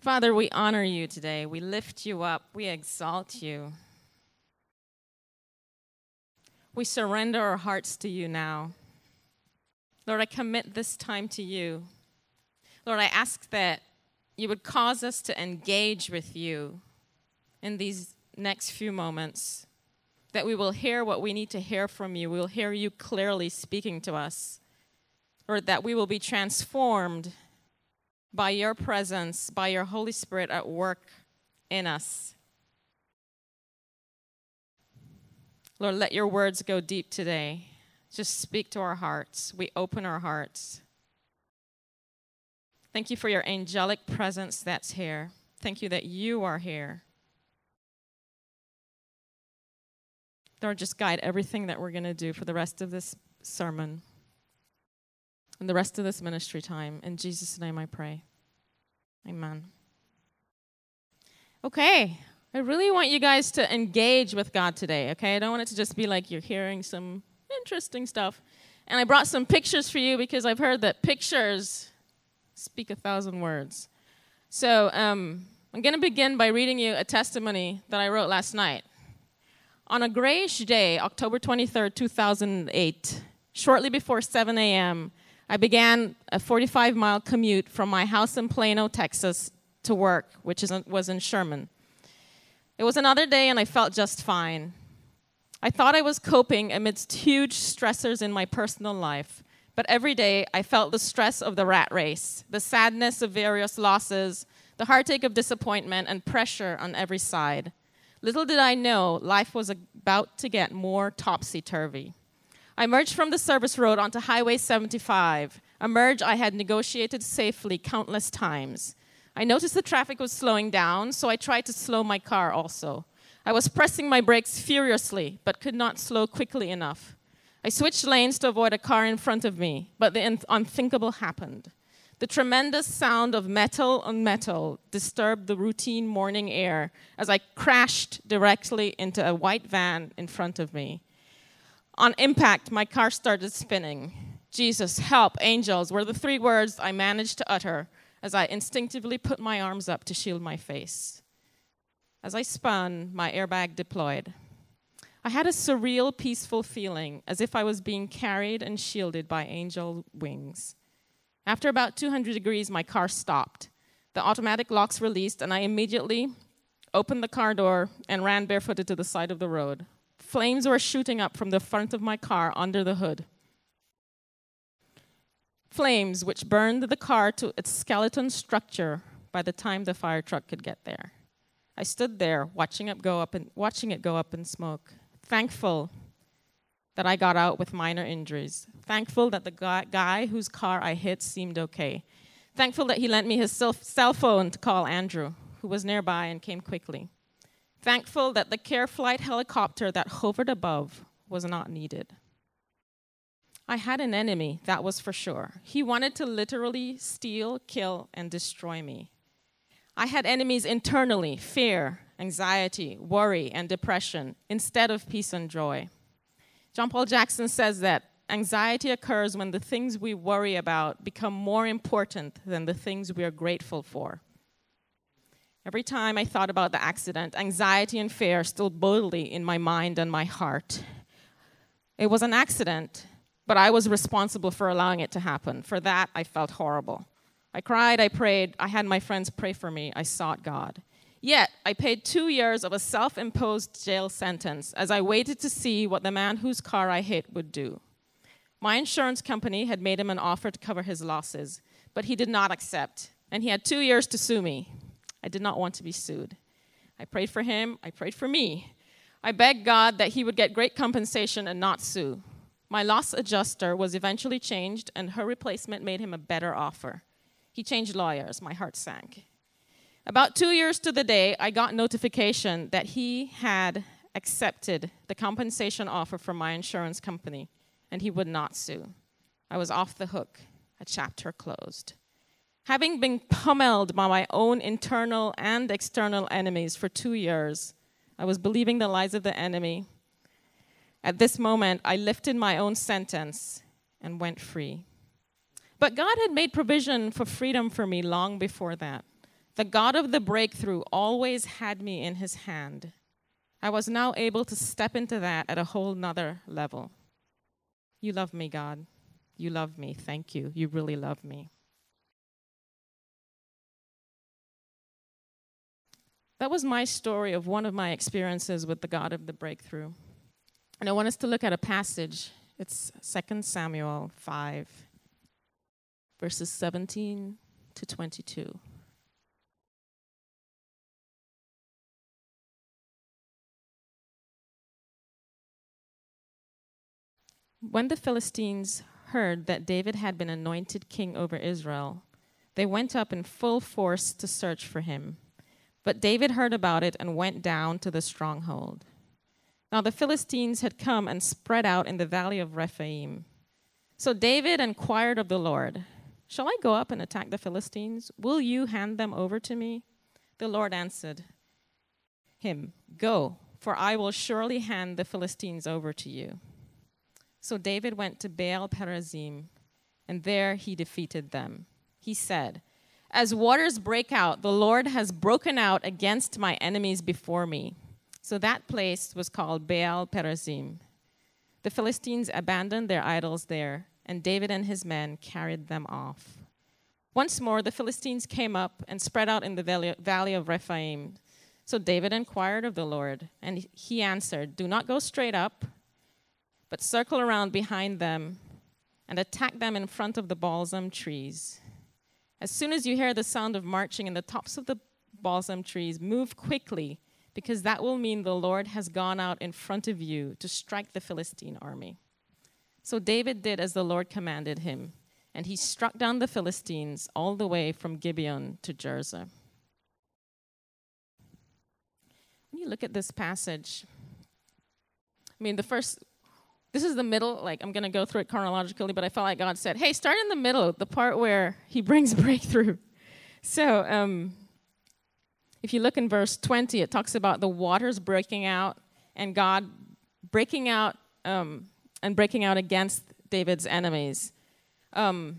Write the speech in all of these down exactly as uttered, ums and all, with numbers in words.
Father, we honor you today. We lift you up. We exalt you. We surrender our hearts to you now. Lord, I commit this time to you. Lord, I ask that you would cause us to engage with you in these next few moments, that we will hear what we need to hear from you. We will hear you clearly speaking to us. Lord, that we will be transformed by your presence, by your Holy Spirit at work in us. Lord, let your words go deep today. Just speak to our hearts. We open our hearts. Thank you for your angelic presence that's here. Thank you that you are here. Lord, just guide everything that we're going to do for the rest of this sermon and the rest of this ministry time. In Jesus' name I pray. Amen. Okay. I really want you guys to engage with God today, okay? I don't want it to just be like you're hearing some interesting stuff. And I brought some pictures for you because I've heard that pictures speak a thousand words. So um, I'm going to begin by reading you a testimony that I wrote last night. On a grayish day, October twenty-third, two thousand eight, shortly before seven a.m., I began a forty-five mile commute from my house in Plano, Texas, to work, which is, was in Sherman. It was another day, and I felt just fine. I thought I was coping amidst huge stressors in my personal life, but every day I felt the stress of the rat race, the sadness of various losses, the heartache of disappointment, and pressure on every side. Little did I know life was about to get more topsy-turvy. I merged from the service road onto Highway seventy-five, a merge I had negotiated safely countless times. I noticed the traffic was slowing down, so I tried to slow my car also. I was pressing my brakes furiously, but could not slow quickly enough. I switched lanes to avoid a car in front of me, but the unthinkable happened. The tremendous sound of metal on metal disturbed the routine morning air as I crashed directly into a white van in front of me. On impact, my car started spinning. Jesus, help, angels, were the three words I managed to utter as I instinctively put my arms up to shield my face. As I spun, my airbag deployed. I had a surreal, peaceful feeling, as if I was being carried and shielded by angel wings. After about two hundred degrees, my car stopped. The automatic locks released, and I immediately opened the car door and ran barefooted to the side of the road. Flames were shooting up from the front of my car under the hood. Flames which burned the car to its skeleton structure by the time the fire truck could get there. I stood there watching it go up and watching it go up in smoke, thankful that I got out with minor injuries, thankful that the guy, guy whose car I hit seemed okay, thankful that he lent me his cell, cell phone to call Andrew, who was nearby and came quickly, thankful that the care flight helicopter that hovered above was not needed. I had an enemy, that was for sure. He wanted to literally steal, kill, and destroy me. I had enemies internally, fear, anxiety, worry, and depression, instead of peace and joy. John Paul Jackson says that anxiety occurs when the things we worry about become more important than the things we are grateful for. Every time I thought about the accident, anxiety and fear stood boldly in my mind and my heart. It was an accident, but I was responsible for allowing it to happen. For that, I felt horrible. I cried, I prayed, I had my friends pray for me, I sought God. Yet, I paid two years of a self-imposed jail sentence as I waited to see what the man whose car I hit would do. My insurance company had made him an offer to cover his losses, but he did not accept, and he had two years to sue me. I did not want to be sued. I prayed for him, I prayed for me. I begged God that he would get great compensation and not sue. My loss adjuster was eventually changed, and her replacement made him a better offer. He changed lawyers. My heart sank. About two years to the day, I got notification that he had accepted the compensation offer from my insurance company, and he would not sue. I was off the hook. A chapter closed. Having been pummeled by my own internal and external enemies for two years, I was believing the lies of the enemy. At this moment, I lifted my own sentence and went free. But God had made provision for freedom for me long before that. The God of the breakthrough always had me in his hand. I was now able to step into that at a whole nother level. You love me, God. You love me. Thank you. You really love me. That was my story of one of my experiences with the God of the breakthrough. And I want us to look at a passage. It's Second Samuel five, verses seventeen to twenty-two. When the Philistines heard that David had been anointed king over Israel, they went up in full force to search for him. But David heard about it and went down to the stronghold. Now the Philistines had come and spread out in the valley of Rephaim. So David inquired of the Lord, "Shall I go up and attack the Philistines? Will you hand them over to me?" The Lord answered him, "Go, for I will surely hand the Philistines over to you." So David went to Baal Perazim, and there he defeated them. He said, "As waters break out, the Lord has broken out against my enemies before me." So that place was called Baal Perazim. The Philistines abandoned their idols there, and David and his men carried them off. Once more, the Philistines came up and spread out in the valley of Rephaim. So David inquired of the Lord, and he answered, "Do not go straight up, but circle around behind them and attack them in front of the balsam trees. As soon as you hear the sound of marching in the tops of the balsam trees, move quickly, because that will mean the Lord has gone out in front of you to strike the Philistine army." So David did as the Lord commanded him, and he struck down the Philistines all the way from Gibeon to Jerzah. When you look at this passage, I mean, the first, this is the middle, like I'm going to go through it chronologically, but I felt like God said, hey, start in the middle, the part where he brings breakthrough. So um, if you look in verse twenty, it talks about the waters breaking out and God breaking out um, and breaking out against David's enemies. Um,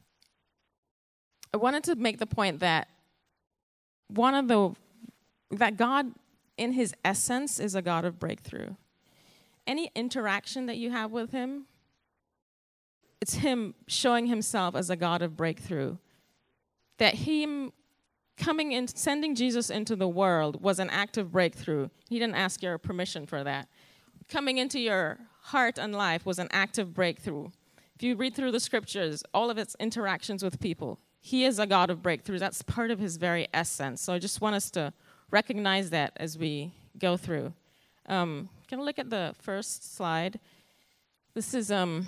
I wanted to make the point that one of the, that God in his essence is a God of breakthrough. Any interaction that you have with him, it's him showing himself as a God of breakthrough. That him coming in, sending Jesus into the world was an act of breakthrough. He didn't ask your permission for that. Coming into your heart and life was an act of breakthrough. If you read through the scriptures, all of its interactions with people, he is a God of breakthrough. That's part of his very essence. So I just want us to recognize that as we go through. Um, can we look at the first slide? This is um,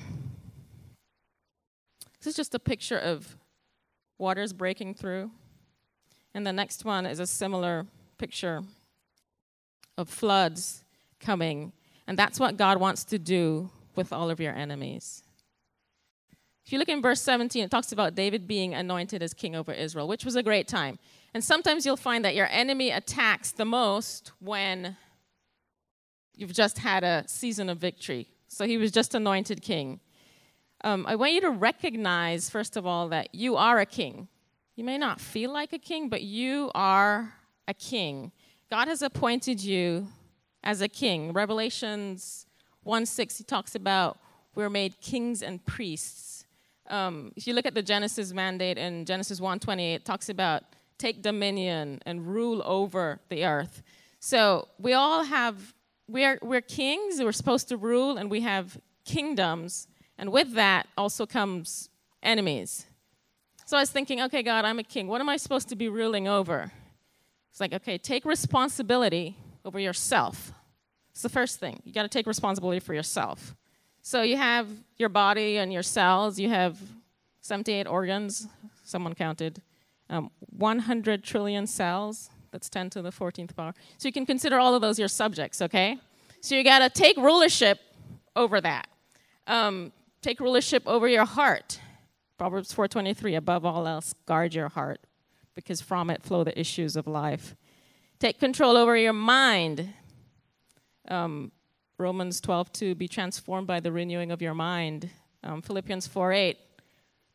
this is just a picture of waters breaking through. And the next one is a similar picture of floods coming. And that's what God wants to do with all of your enemies. If you look in verse seventeen, it talks about David being anointed as king over Israel, which was a great time. And sometimes you'll find that your enemy attacks the most when you've just had a season of victory. So he was just anointed king. Um, I want you to recognize, first of all, that you are a king. You may not feel like a king, but you are a king. God has appointed you as a king. Revelations one six, he talks about we're made kings and priests. Um, if you look at the Genesis mandate in Genesis one twenty-eight, it talks about take dominion and rule over the earth. So we all have, we're, we're kings, we're supposed to rule, and we have kingdoms. And with that also comes enemies. So I was thinking, okay, God, I'm a king. What am I supposed to be ruling over? It's like, okay, take responsibility over yourself. It's the first thing. You got to take responsibility for yourself. So you have your body and your cells. You have seventy-eight organs, someone counted, um, one hundred trillion cells. That's ten to the fourteenth power. So you can consider all of those your subjects, okay? So you got to take rulership over that. Um, take rulership over your heart. Proverbs four twenty-three, above all else, guard your heart, because from it flow the issues of life. Take control over your mind. Um, Romans twelve two, be transformed by the renewing of your mind. Um, Philippians four eight,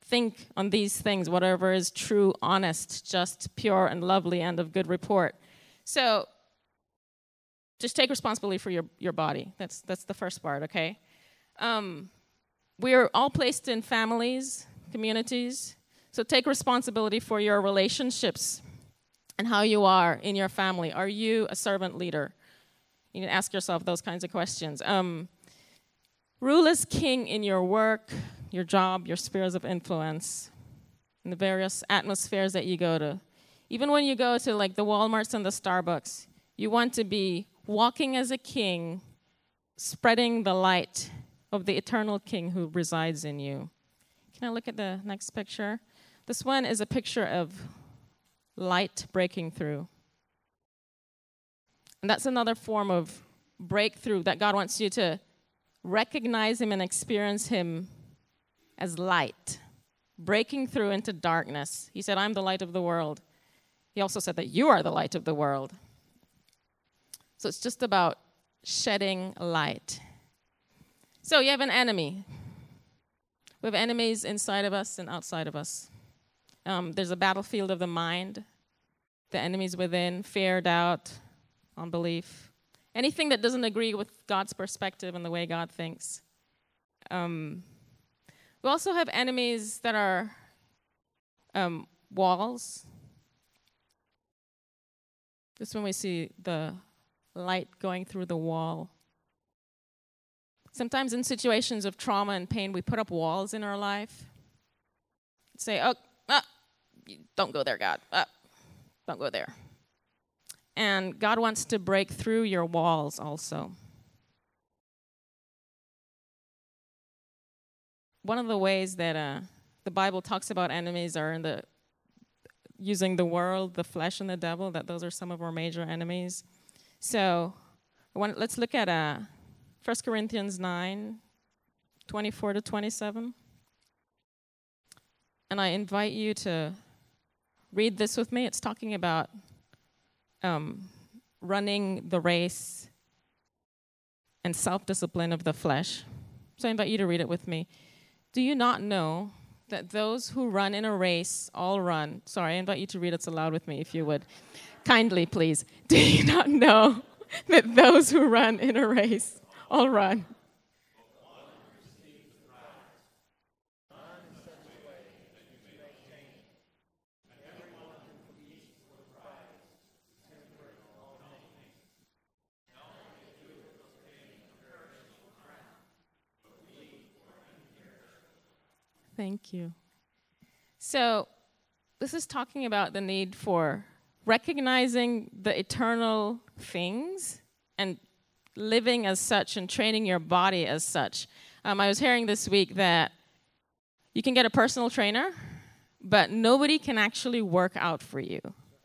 think on these things, whatever is true, honest, just, pure, and lovely, and of good report. So just take responsibility for your, your body. That's, that's the first part, okay? Um, we are all placed in families, communities, so take responsibility for your relationships and how you are in your family. Are you a servant leader? You need to ask yourself those kinds of questions. Um, rule as king in your work, your job, your spheres of influence, in the various atmospheres that you go to. Even when you go to like the Walmarts and the Starbucks, you want to be walking as a king, spreading the light of the eternal king who resides in you. Can I look at the next picture? This one is a picture of light breaking through. And that's another form of breakthrough that God wants you to recognize him and experience him as light, breaking through into darkness. He said, I'm the light of the world. He also said that you are the light of the world. So it's just about shedding light. So you have an enemy. We have enemies inside of us and outside of us. Um, there's a battlefield of the mind. The enemies within, fear, doubt, unbelief. Anything that doesn't agree with God's perspective and the way God thinks. Um, we also have enemies that are um, walls. This is when we see the light going through the wall. Sometimes in situations of trauma and pain, we put up walls in our life. Say, oh, ah, don't go there, God. Ah, don't go there. And God wants to break through your walls also. One of the ways that uh, the Bible talks about enemies are in the using the world, the flesh, and the devil, that those are some of our major enemies. So want, let's look at uh, First Corinthians nine, twenty-four to twenty-seven. And I invite you to read this with me. It's talking about um, running the race and self-discipline of the flesh. So I invite you to read it with me. Do you not know that those who run in a race all run? Sorry, I invite you to read it aloud with me, if you would. Kindly, please. Do you not know that those who run in a race all run? Thank you. So this is talking about the need for recognizing the eternal things and living as such and training your body as such. Um, I was hearing this week that you can get a personal trainer, but nobody can actually work out for you.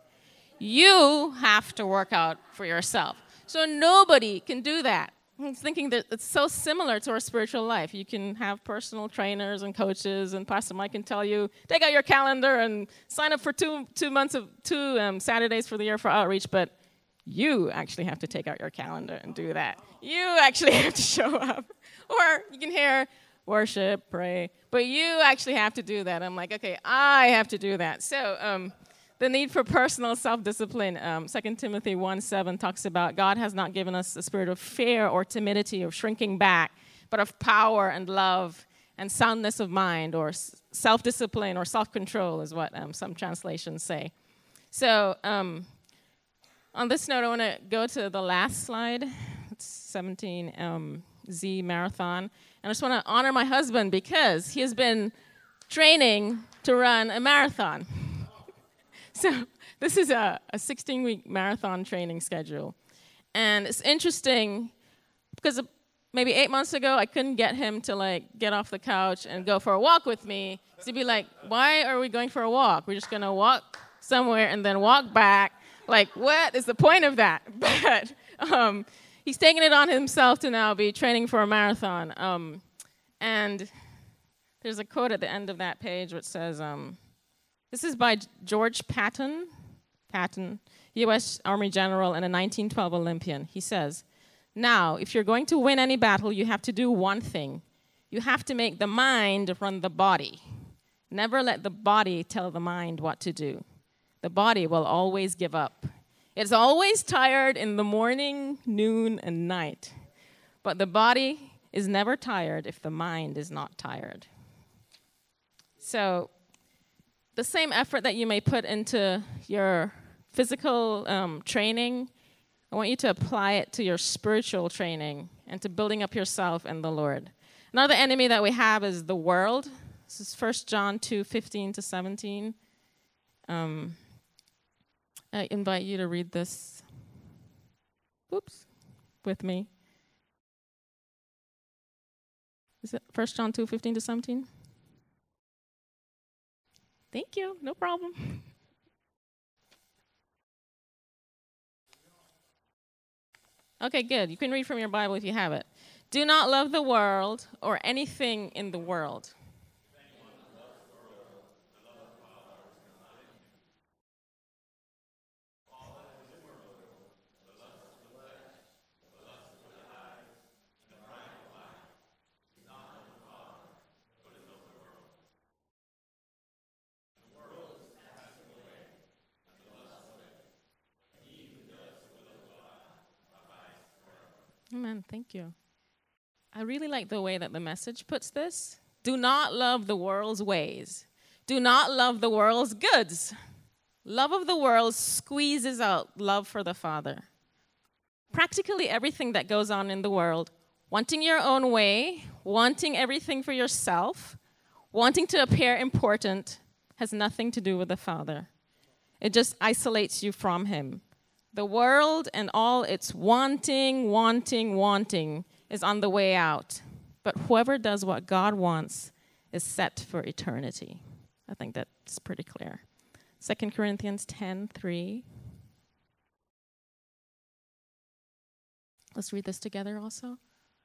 You have to work out for yourself. So nobody can do that. I'm thinking that it's so similar to our spiritual life. You can have personal trainers and coaches, and Pastor Mike can tell you, take out your calendar and sign up for two two months of two um, Saturdays for the year for outreach, but you actually have to take out your calendar and do that. You actually have to show up. Or you can hear worship, pray, but you actually have to do that. I'm like, okay, I have to do that. So um, the need for personal self-discipline. Um, Second Timothy one seven talks about God has not given us a spirit of fear or timidity or shrinking back, but of power and love and soundness of mind, or s- self-discipline or self-control is what um, some translations say. So um, on this note, I want to go to the last slide. It's seventeen um, Z Marathon. And I just want to honor my husband because he has been training to run a marathon. So this is a sixteen-week marathon training schedule. And it's interesting because maybe eight months ago, I couldn't get him to, like, get off the couch and go for a walk with me. So he'd be like, why are we going for a walk? We're just going to walk somewhere and then walk back. Like, what is the point of that? But um, he's taken it on himself to now be training for a marathon. Um, and there's a quote at the end of that page which says, um, this is by George Patton, Patton, U S Army general and a nineteen twelve Olympian. He says, now, if you're going to win any battle, you have to do one thing. You have to make the mind run the body. Never let the body tell the mind what to do. The body will always give up. It's always tired in the morning, noon, and night. But the body is never tired if the mind is not tired. So the same effort that you may put into your physical um, training, I want you to apply it to your spiritual training and to building up yourself in the Lord. Another enemy that we have is the world. This is First John two, fifteen to seventeen. Um, I invite you to read this. Whoops, with me. Is it First John two, fifteen to seventeen? Thank you, no problem. Okay, good. You can read from your Bible if you have it. Do not love the world or anything in the world. Amen. Thank you. I really like the way that the Message puts this. Do not love the world's ways. Do not love the world's goods. Love of the world squeezes out love for the Father. Practically everything that goes on in the world, wanting your own way, wanting everything for yourself, wanting to appear important, has nothing to do with the Father. It just isolates you from Him. The world and all its wanting, wanting, wanting is on the way out. But whoever does what God wants is set for eternity. I think that's pretty clear. Second Corinthians ten, three. Let's read this together also.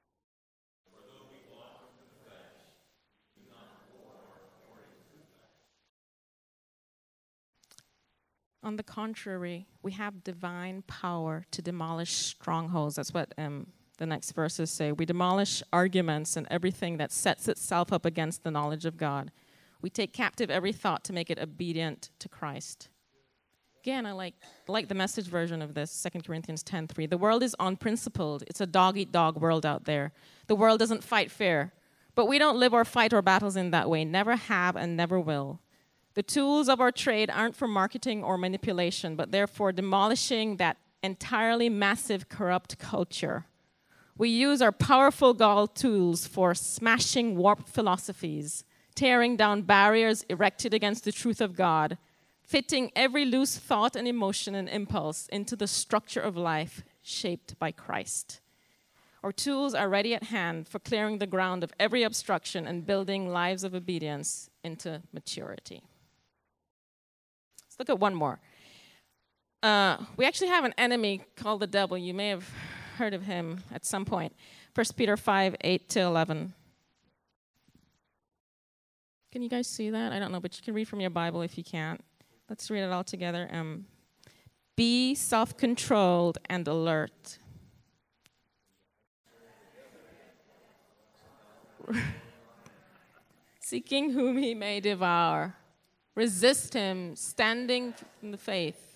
On the contrary, we have divine power to demolish strongholds. That's what um, the next verses say. We demolish arguments and everything that sets itself up against the knowledge of God. We take captive every thought to make it obedient to Christ. Again, I like like the Message version of this, Second Corinthians ten, three. The world is unprincipled. It's a dog-eat-dog world out there. The world doesn't fight fair. But we don't live or fight our battles in that way. Never have and never will. The tools of our trade aren't for marketing or manipulation, but they're for demolishing that entirely massive corrupt culture. We use our powerful God tools for smashing warped philosophies, tearing down barriers erected against the truth of God, fitting every loose thought and emotion and impulse into the structure of life shaped by Christ. Our tools are ready at hand for clearing the ground of every obstruction and building lives of obedience into maturity. Look at one more. Uh, we actually have an enemy called the devil. You may have heard of him at some point. First Peter five, eight to eleven. Can you guys see that? I don't know, but you can read from your Bible if you can't. Let's read it all together. Um, Be self-controlled and alert. Seeking whom he may devour. Resist him, standing in the faith.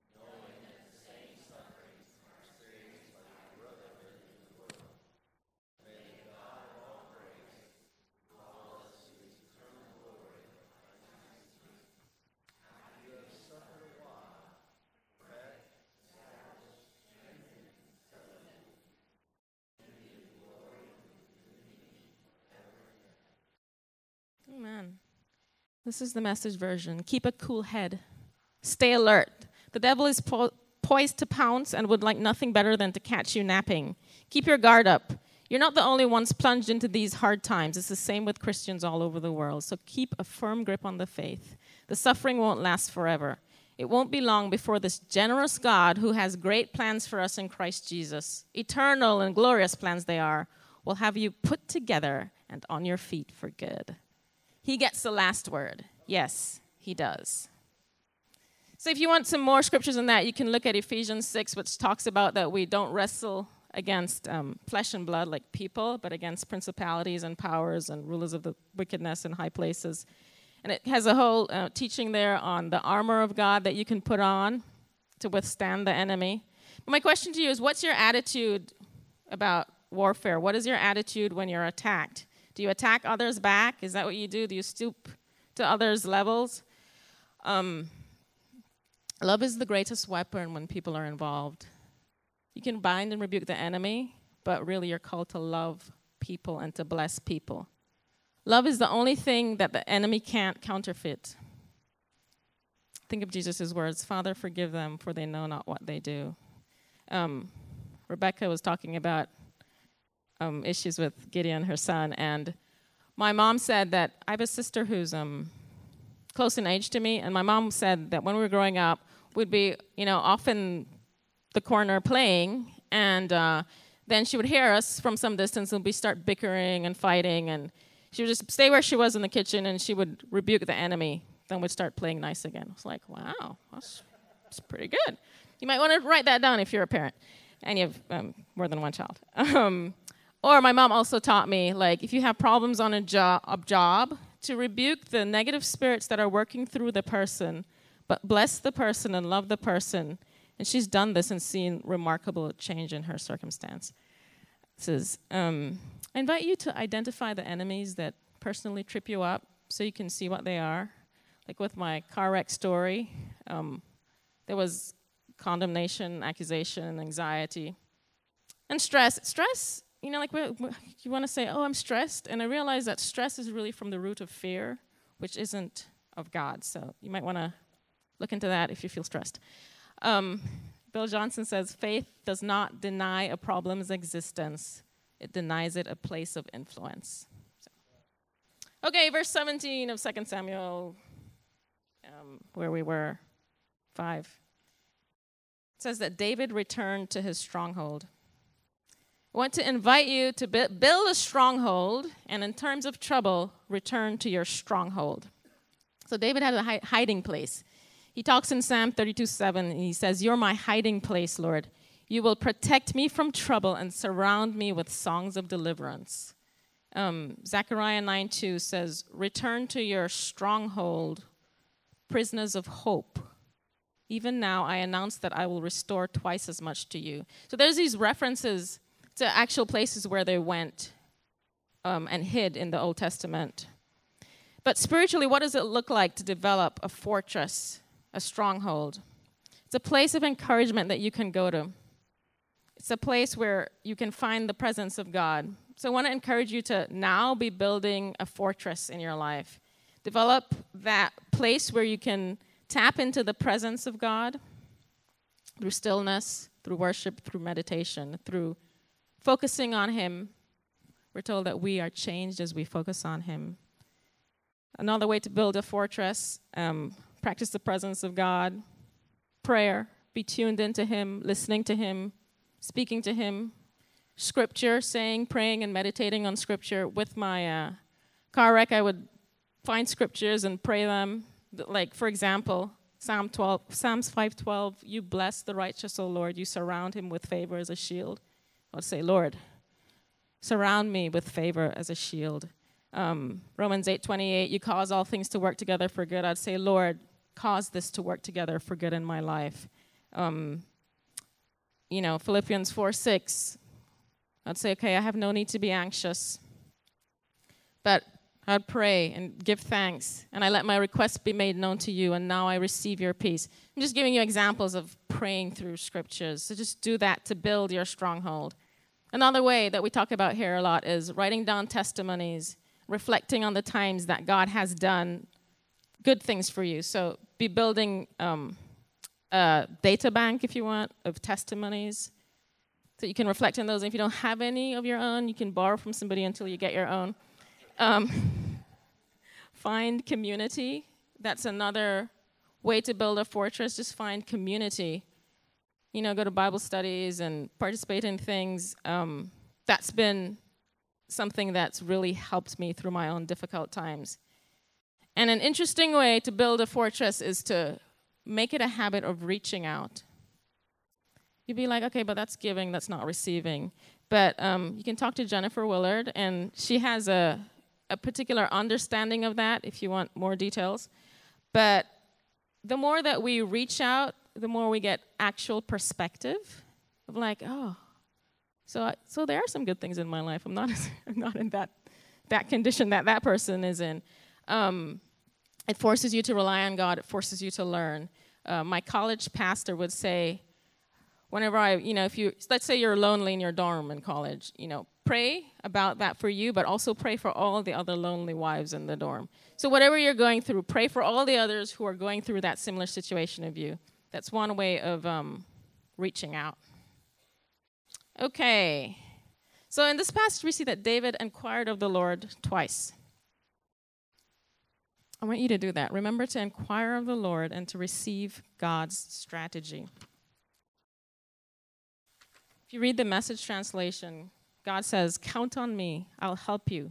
Amen. This is the Message version. Keep a cool head. Stay alert. The devil is po- poised to pounce and would like nothing better than to catch you napping. Keep your guard up. You're not the only ones plunged into these hard times. It's the same with Christians all over the world. So keep a firm grip on the faith. The suffering won't last forever. It won't be long before this generous God, who has great plans for us in Christ Jesus, eternal and glorious plans they are, will have you put together and on your feet for good. He gets the last word. Yes, he does. So if you want some more scriptures on that, you can look at Ephesians six, which talks about that we don't wrestle against um, flesh and blood like people, but against principalities and powers and rulers of the wickedness in high places. And it has a whole uh, teaching there on the armor of God that you can put on to withstand the enemy. But my question to you is, what's your attitude about warfare? What is your attitude when you're attacked? Do you attack others back? Is that what you do? Do you stoop to others' levels? Um, love is the greatest weapon when people are involved. You can bind and rebuke the enemy, but really you're called to love people and to bless people. Love is the only thing that the enemy can't counterfeit. Think of Jesus' words, Father, forgive them, for they know not what they do. Um, Rebecca was talking about um, issues with Gideon, her son, and my mom said that I have a sister who's um, close in age to me, and my mom said that when we were growing up, we'd be, you know, off in the corner playing, and uh, then she would hear us from some distance, and we'd start bickering and fighting, and she would just stay where she was in the kitchen, and she would rebuke the enemy. Then we'd start playing nice again. I was like, wow, that's, that's pretty good. You might want to write that down if you're a parent and you have um, more than one child. Um, or my mom also taught me, like, if you have problems on a, jo- a job, to rebuke the negative spirits that are working through the person, but bless the person and love the person. And she's done this and seen remarkable change in her circumstance. It says, um, I invite you to identify the enemies that personally trip you up so you can see what they are. Like with my car wreck story, um, there was condemnation, accusation, anxiety, and stress. Stress, you know, like you want to say, oh, I'm stressed. And I realized that stress is really from the root of fear, which isn't of God. So you might want to look into that if you feel stressed. Um, Bill Johnson says, faith does not deny a problem's existence. It denies it a place of influence. So. Okay, verse seventeen of Second Samuel. Um, where we were, five. It says that David returned to his stronghold. I want to invite you to bu- build a stronghold, and in terms of trouble, return to your stronghold. So David had a hi- hiding place. He talks in Psalm thirty-two seven, and he says, you're my hiding place, Lord. You will protect me from trouble and surround me with songs of deliverance. Um, Zechariah nine two says, return to your stronghold, prisoners of hope. Even now I announce that I will restore twice as much to you. So there's these references to actual places where they went um, and hid in the Old Testament. But spiritually, what does it look like to develop a fortress, a stronghold? It's a place of encouragement that you can go to. It's a place where you can find the presence of God. So I want to encourage you to now be building a fortress in your life. Develop that place where you can tap into the presence of God through stillness, through worship, through meditation, through focusing on Him. We're told that we are changed as we focus on Him. Another way to build a fortress, um, practice the presence of God, prayer, be tuned into Him, listening to Him, speaking to Him, Scripture, saying, praying, and meditating on Scripture. With my uh, car wreck, I would find scriptures and pray them. Like, for example, Psalm twelve, Psalms five twelve, you bless the righteous, O Lord. You surround him with favor as a shield. I would say, Lord, surround me with favor as a shield. Um, Romans eight twenty-eight, you cause all things to work together for good. I'd say, Lord, cause this to work together for good in my life. Um, you know, Philippians four six, I'd say, okay, I have no need to be anxious, but I'd pray and give thanks, and I let my requests be made known to you, and now I receive your peace. I'm just giving you examples of praying through scriptures. So just do that to build your stronghold. Another way that we talk about here a lot is writing down testimonies, reflecting on the times that God has done good things for you. So be building um, a data bank, if you want, of testimonies, so you can reflect on those. And if you don't have any of your own, you can borrow from somebody until you get your own. Um, find community. That's another way to build a fortress. Just find community. You know, go to Bible studies and participate in things. Um, that's been something that's really helped me through my own difficult times. And an interesting way to build a fortress is to make it a habit of reaching out. You'd be like, okay, but that's giving, that's not receiving. But um, you can talk to Jennifer Willard, and she has a a particular understanding of that if you want more details. But the more that we reach out, the more we get actual perspective of like, oh, so I, so there are some good things in my life. I'm not I'm not in that that condition that that person is in. Um, it forces you to rely on God. It forces you to learn. Uh, my college pastor would say, whenever I, you know, if you, let's say you're lonely in your dorm in college, you know, pray about that for you, but also pray for all the other lonely wives in the dorm. So whatever you're going through, pray for all the others who are going through that similar situation of you. That's one way of um, reaching out. Okay. So in this passage, we see that David inquired of the Lord twice. I want you to do that. Remember to inquire of the Lord and to receive God's strategy. If you read the Message translation, God says, count on me, I'll help you,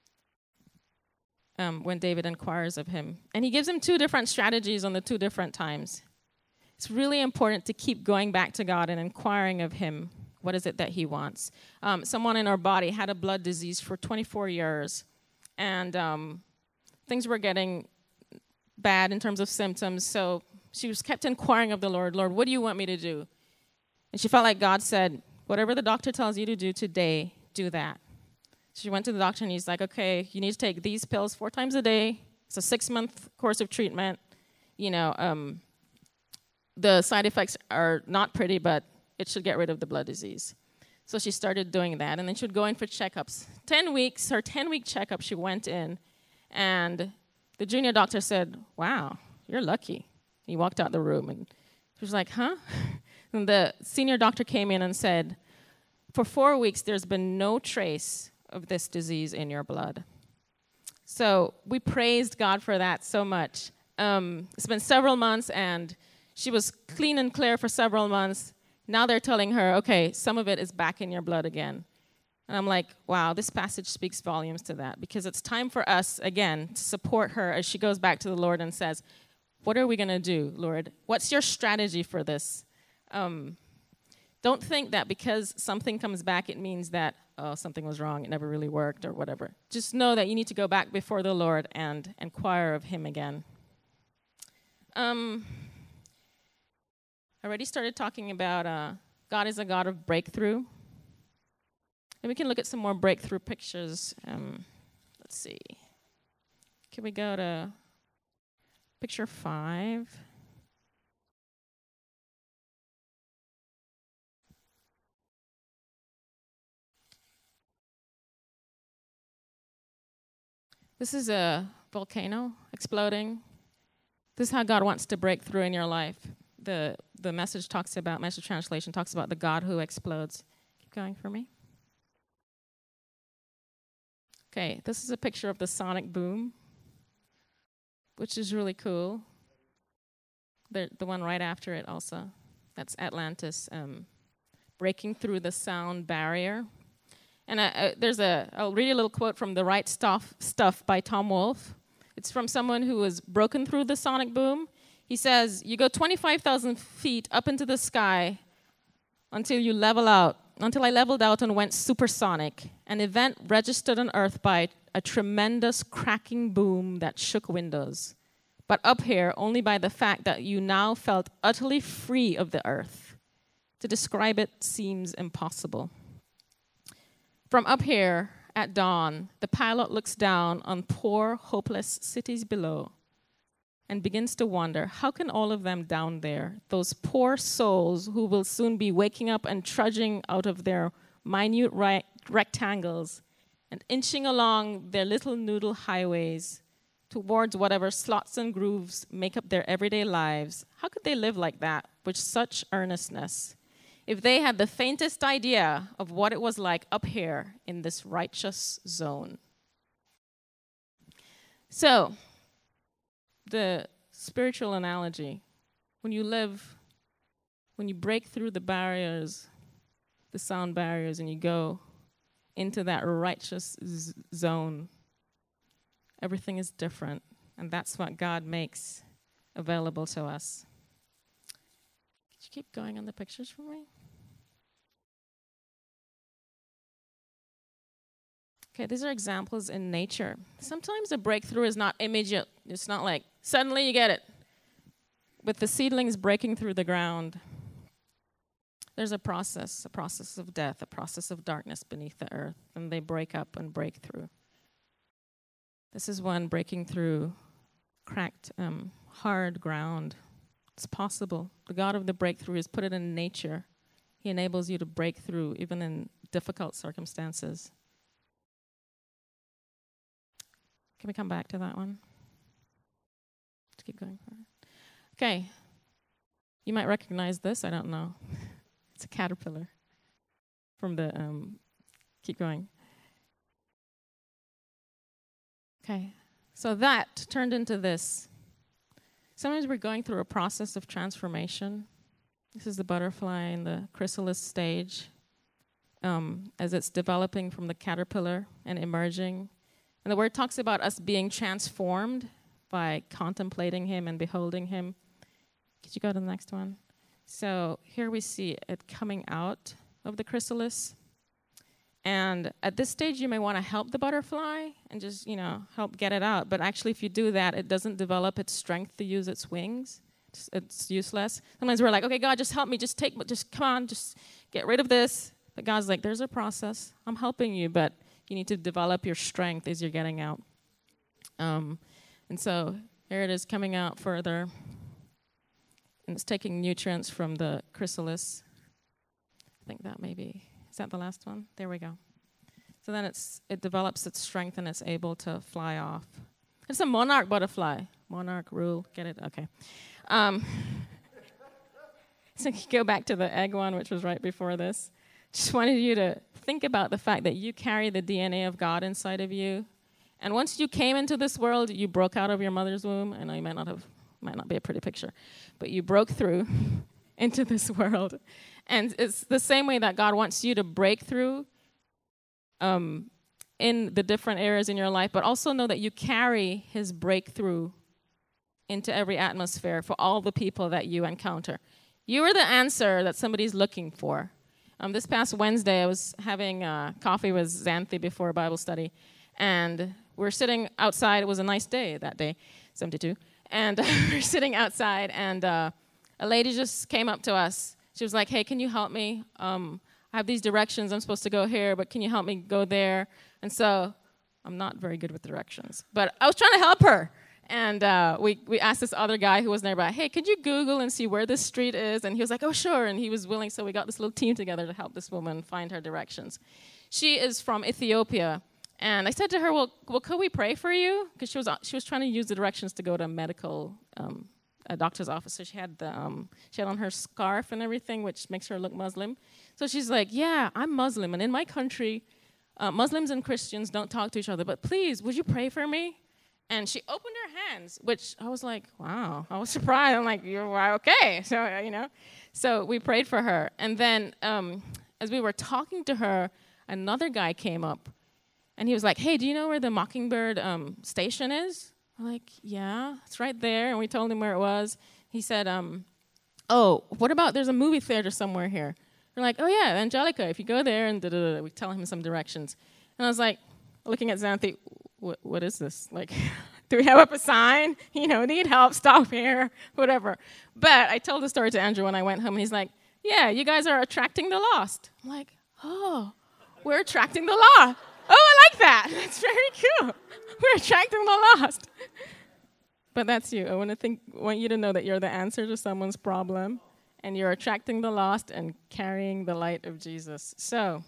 um, when David inquires of him. And he gives him two different strategies on the two different times. It's really important to keep going back to God and inquiring of him. What is it that he wants? Um, someone in our body had a blood disease for twenty-four years, and um, things were getting bad in terms of symptoms, so she was kept inquiring of the Lord, Lord, what do you want me to do? And she felt like God said, whatever the doctor tells you to do today, do that. She went to the doctor, and he's like, okay, you need to take these pills four times a day. It's a six-month course of treatment. You know, um, the side effects are not pretty, but it should get rid of the blood disease. So she started doing that, and then she would go in for checkups. Ten weeks, her ten-week checkup, she went in, and the junior doctor said, wow, you're lucky. He walked out the room, and she was like, huh? And the senior doctor came in and said, for four weeks, there's been no trace of this disease in your blood. So we praised God for that so much. Um, it's been several months, and she was clean and clear for several months. Now they're telling her, okay, some of it is back in your blood again. And I'm like, wow, this passage speaks volumes to that, because it's time for us, again, to support her as she goes back to the Lord and says, what are we going to do, Lord? What's your strategy for this? Um, don't think that because something comes back, it means that, oh, something was wrong, it never really worked, or whatever. Just know that you need to go back before the Lord and inquire of him again. Um, I already started talking about uh, God is a God of breakthrough. And we can look at some more breakthrough pictures. Um, let's see. Can we go to picture five? This is a volcano exploding. This is how God wants to break through in your life. The the message talks about, message translation talks about the God who explodes. Keep going for me. Okay, this is a picture of the sonic boom, which is really cool. The the one right after it also, that's Atlantis um, breaking through the sound barrier. And I, uh, there's a, I'll read a little quote from The Right Stuff, Stuff by Tom Wolfe. It's from someone who was broken through the sonic boom. He says, you go twenty-five thousand feet up into the sky until you level out, until I leveled out and went supersonic, an event registered on Earth by a tremendous cracking boom that shook windows. But up here, only by the fact that you now felt utterly free of the Earth. To describe it seems impossible. From up here, at dawn, the pilot looks down on poor, hopeless cities below and begins to wonder, how can all of them down there, those poor souls who will soon be waking up and trudging out of their minute right rectangles and inching along their little noodle highways towards whatever slots and grooves make up their everyday lives, how could they live like that with such earnestness if they had the faintest idea of what it was like up here in this righteous zone? So, the spiritual analogy, when you live, when you break through the barriers, the sound barriers, and you go into that righteous z- zone, everything is different, and that's what God makes available to us. Could you keep going on the pictures for me? Okay, these are examples in nature. Sometimes a breakthrough is not immediate. It's not like suddenly you get it. With the seedlings breaking through the ground, there's a process, a process of death, a process of darkness beneath the earth, and they break up and break through. This is one breaking through cracked, um, hard ground. It's possible. The God of the breakthrough has put it in nature. He enables you to break through even in difficult circumstances. Can we come back to that one? Let's keep going forward. Okay. You might recognize this. I don't know. It's a caterpillar from the, um, keep going. Okay. So that turned into this. Sometimes we're going through a process of transformation. This is the butterfly in the chrysalis stage, um, as it's developing from the caterpillar and emerging. And the word talks about us being transformed by contemplating him and beholding him. Could you go to the next one? So here we see it coming out of the chrysalis. And at this stage, you may want to help the butterfly and just, you know, help get it out. But actually, if you do that, it doesn't develop its strength to use its wings. It's, it's useless. Sometimes we're like, okay, God, just help me. Just take, just come on, just get rid of this. But God's like, there's a process. I'm helping you, but you need to develop your strength as you're getting out. Um, and so here it is coming out further. And it's taking nutrients from the chrysalis. I think that may be, is that the last one? There we go. So then it's it develops its strength and it's able to fly off. It's a monarch butterfly. Monarch rule, get it? Okay. Um, so go back to the egg one, which was right before this. Just wanted you to think about the fact that you carry the D N A of God inside of you. And once you came into this world, you broke out of your mother's womb. I know you might not have, might not be a pretty picture, but you broke through into this world. And it's the same way that God wants you to break through um, in the different areas in your life, but also know that you carry his breakthrough into every atmosphere for all the people that you encounter. You are the answer that somebody's looking for. Um, this past Wednesday, I was having uh, coffee with Xanthi before Bible study, and we're sitting outside. It was a nice day that day, seventy-two, and we're sitting outside, and uh, a lady just came up to us. She was like, hey, can you help me? Um, I have these directions. I'm supposed to go here, but can you help me go there? And so I'm not very good with directions, but I was trying to help her. And uh, we, we asked this other guy who was nearby, hey, could you Google and see where this street is? And he was like, oh, sure. And he was willing, so we got this little team together to help this woman find her directions. She is from Ethiopia. And I said to her, well, well could we pray for you? Because she was, she was trying to use the directions to go to a medical um, a doctor's office. So she had, the, um, she had on her scarf and everything, which makes her look Muslim. So she's like, yeah, I'm Muslim. And in my country, uh, Muslims and Christians don't talk to each other. But please, would you pray for me? And she opened her hands, which I was like, wow. I was surprised. I'm like, you're okay. So, uh, you know. So we prayed for her. And then um, as we were talking to her, another guy came up. And he was like, hey, do you know where the Mockingbird um, station is? I'm like, yeah, it's right there. And we told him where it was. He said, um, oh, what about there's a movie theater somewhere here? We're like, oh, yeah, Angelica, if you go there, and da-da-da. We tell him some directions. And I was like, looking at Xanthi, What, what is this? Like, do we have up a sign? You know, need help, stop here, whatever. But I told the story to Andrew when I went home, and he's like, yeah, you guys are attracting the lost. I'm like, oh, we're attracting the lost. Oh, I like that. That's very cool. We're attracting the lost. But that's you. I want to think, want you to know that you're the answer to someone's problem, and you're attracting the lost and carrying the light of Jesus. So,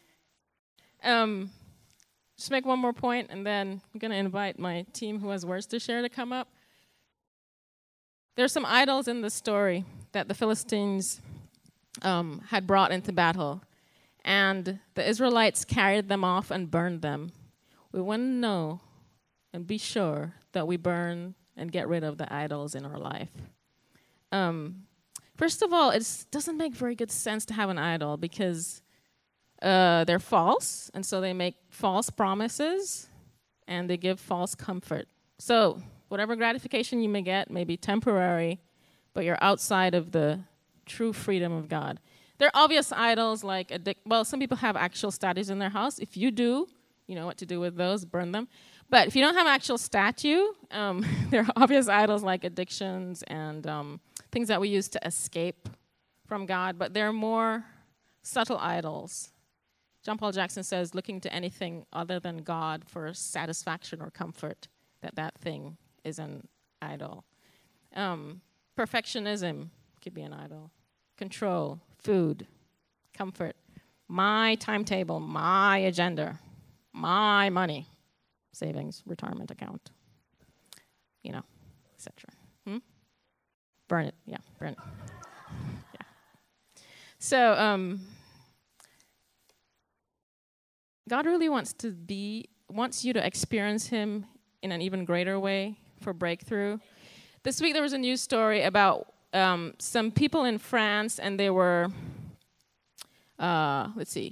um... just make one more point, and then I'm going to invite my team who has words to share to come up. There's some idols in the story that the Philistines um, had brought into battle, and the Israelites carried them off and burned them. We want to know and be sure that we burn and get rid of the idols in our life. Um, first of all, it doesn't make very good sense to have an idol because Uh, they're false, and so they make false promises, and they give false comfort. So whatever gratification you may get may be temporary, but you're outside of the true freedom of God. There are obvious idols like, addic- well, some people have actual statues in their house. If you do, you know what to do with those, burn them. But if you don't have an actual statue, um, there are obvious idols like addictions and um, things that we use to escape from God, but there are more subtle idols. John Paul Jackson says, looking to anything other than God for satisfaction or comfort, that that thing is an idol. Um, perfectionism could be an idol. Control, food, comfort, my timetable, my agenda, my money, savings, retirement account, you know, et cetera. Hmm? Burn it, yeah, burn it. Yeah. So, um, God really wants to be, wants you to experience him in an even greater way for breakthrough. This week there was a news story about um, some people in France, and they were, uh, let's see,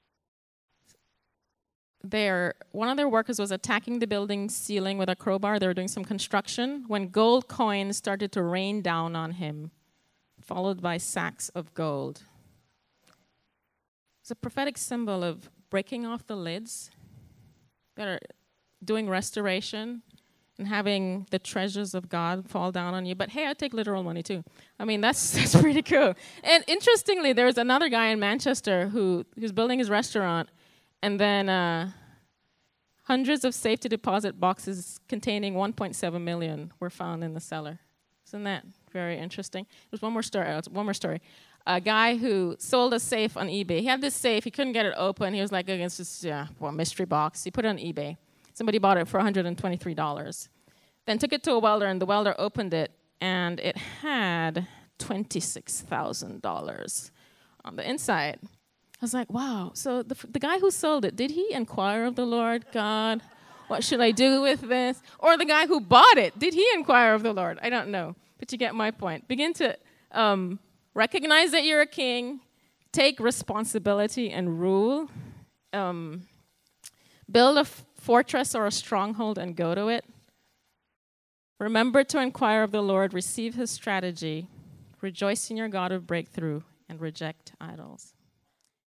their, one of their workers was attacking the building ceiling with a crowbar. They were doing some construction when gold coins started to rain down on him, followed by sacks of gold. It's a prophetic symbol of breaking off the lids that are doing restoration and having the treasures of God fall down on you. But hey, I take literal money too. I mean, that's that's pretty cool. And interestingly, there was another guy in Manchester who who's building his restaurant, and then uh, hundreds of safety deposit boxes containing one point seven million were found in the cellar. Isn't that very interesting? There's one more story. Uh, one more story. A guy who sold a safe on eBay. He had this safe. He couldn't get it open. He was like, it's just yeah, well, mystery box. He put it on eBay. Somebody bought it for one hundred twenty-three dollars. Then took it to a welder, and the welder opened it, and it had twenty-six thousand dollars on the inside. I was like, wow. So the, the guy who sold it, did he inquire of the Lord? God, what should I do with this? Or the guy who bought it, did he inquire of the Lord? I don't know. But you get my point. Begin to um, recognize that you're a king. Take responsibility and rule. Um, build a f- fortress or a stronghold and go to it. Remember to inquire of the Lord. Receive his strategy. Rejoice in your God of breakthrough and reject idols.